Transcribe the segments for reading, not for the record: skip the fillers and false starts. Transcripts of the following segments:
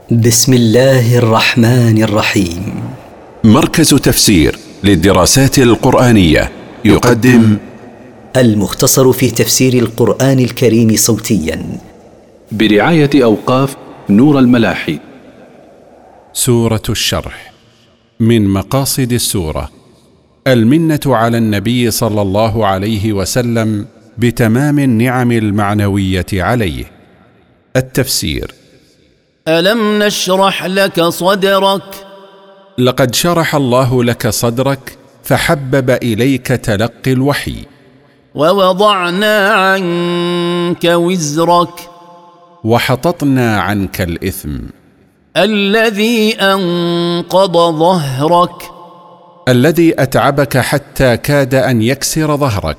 بسم الله الرحمن الرحيم. مركز تفسير للدراسات القرآنية يقدم المختصر في تفسير القرآن الكريم صوتيا برعاية أوقاف نور الملاحي. سورة الشرح. من مقاصد السورة المنة على النبي صلى الله عليه وسلم بتمام النعم المعنوية عليه. التفسير: ألم نشرح لك صدرك؟ لقد شرح الله لك صدرك فحبب إليك تلقي الوحي. ووضعنا عنك وزرك وحططنا عنك الإثم الذي أنقض ظهرك الذي أتعبك حتى كاد أن يكسر ظهرك.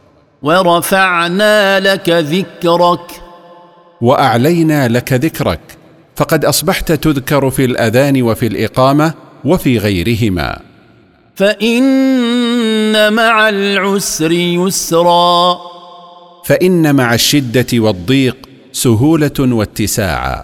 ورفعنا لك ذكرك وأعلينا لك ذكرك، فقد أصبحت تذكر في الأذان وفي الإقامة وفي غيرهما. فإن مع العسر يسرا فإن مع الشدة والضيق سهولة واتساعا.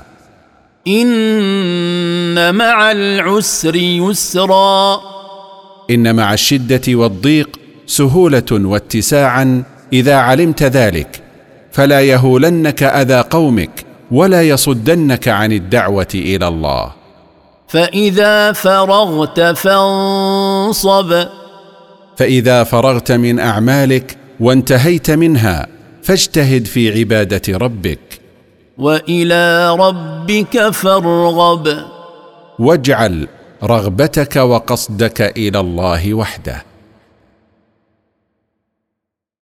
إن مع العسر يسرا إن مع الشدة والضيق سهولة واتساعا إذا علمت ذلك، فلا يهولنك أذى قومك ولا يصدنك عن الدعوة إلى الله. فإذا فرغت فانصب فإذا فرغت من أعمالك وانتهيت منها فاجتهد في عبادة ربك. وإلى ربك فارغب واجعل رغبتك وقصدك إلى الله وحده.